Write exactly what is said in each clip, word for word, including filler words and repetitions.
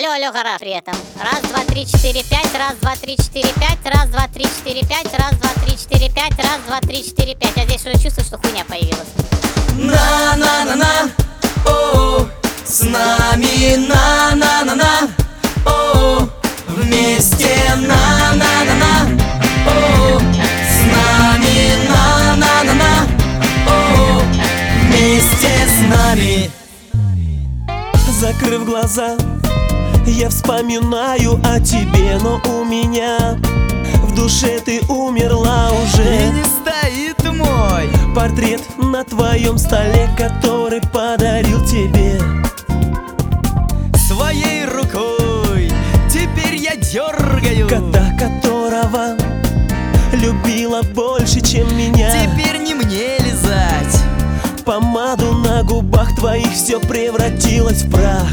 Алло, алло, гора при этом. Раз, два, три, четыре, пять. Раз, два, три, четыре, пять. Раз, два, три, четыре, пять. Раз, два, три, четыре, пять. Раз, два, три, четыре, пять. Я здесь уже чувствую, что хуйня появилась. На-на-на-на, о, с нами на-на-на-на, о, вместе на-на-на-на, о, с нами на-на-на-на, о, вместе с нами. Закрыв глаза, я вспоминаю о тебе, но у меня в душе ты умерла уже. И не стоит мой портрет на твоем столе, который подарил тебе своей рукой. Теперь я дергаю кота, которого любила больше, чем меня. Теперь не мне лизать помаду на губах твоих, все превратилось в прах.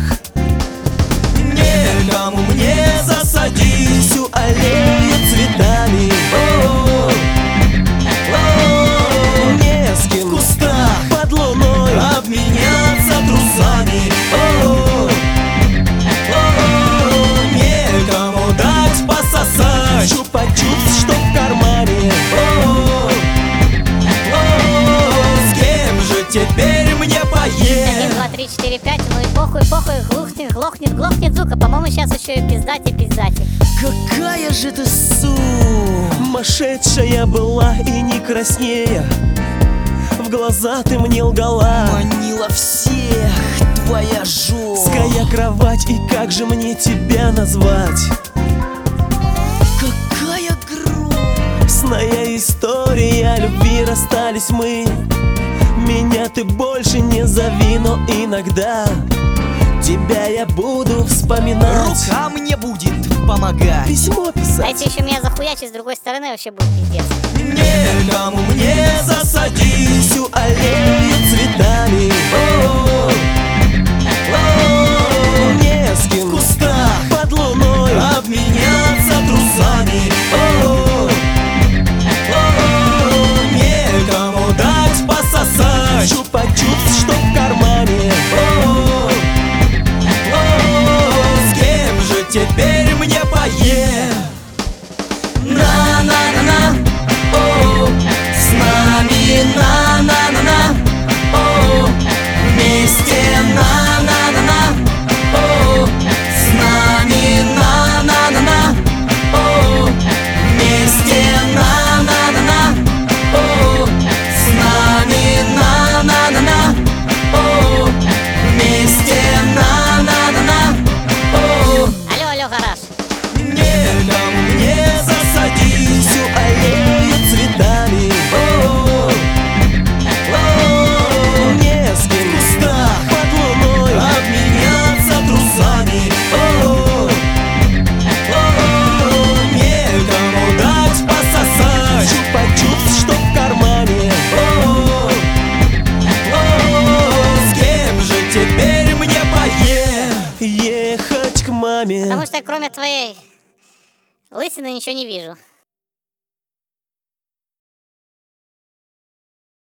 Некому мне засадить Всю аллею цветами, о, о, не с кем в кустах под луной обменяться трусами, о, о, некому дать пососать чупа-чупс, что в кармане. о, о, с кем же теперь мне Один, поесть? два, три, четыре, пять. Ну и похуй, похуй, глухнет, глохнет, глохнет звука. По-моему, сейчас еще и пиздати, пиздати. Какая же ты су Сумасшедшая была и не краснея, в глаза ты мне лгала. манила всех твоя Ская жопа. кровать, и как же мне тебя назвать? Какая Грустная история любви, расстались мы. Меня ты больше не зови, но иногда тебя я буду вспоминать. рука мне будет помогать. Письмо А писать. если еще меня захуячить с другой стороны, вообще будет пиздец. Некому мне засадить Всю аллею цветами, о, о, не с в кем кустах под луной обменяться трусами, о, о, некому дать пососать чупа-чупс, что в кармане. о, о, с кем же теперь мне поесть? На-на-на-на, о, с нами на-на-на-на, о, вместе на-на-на-на, о, с нами на-на-на-на, о, вместе на-на-на-на, о, с нами на-на-на-на, о, вместе на-на-на-на, о, Алло, алло, гараж. некому мне засадить Всю аллею цветами, о, о, не с в кем кустах под луной обменяться трусами, о, о, некому дать пососать чупа-чупс, что в кармане. о, о, с кем же теперь мне поесть? Ехать к маме. Потому что кроме твоей лысины ничего не вижу.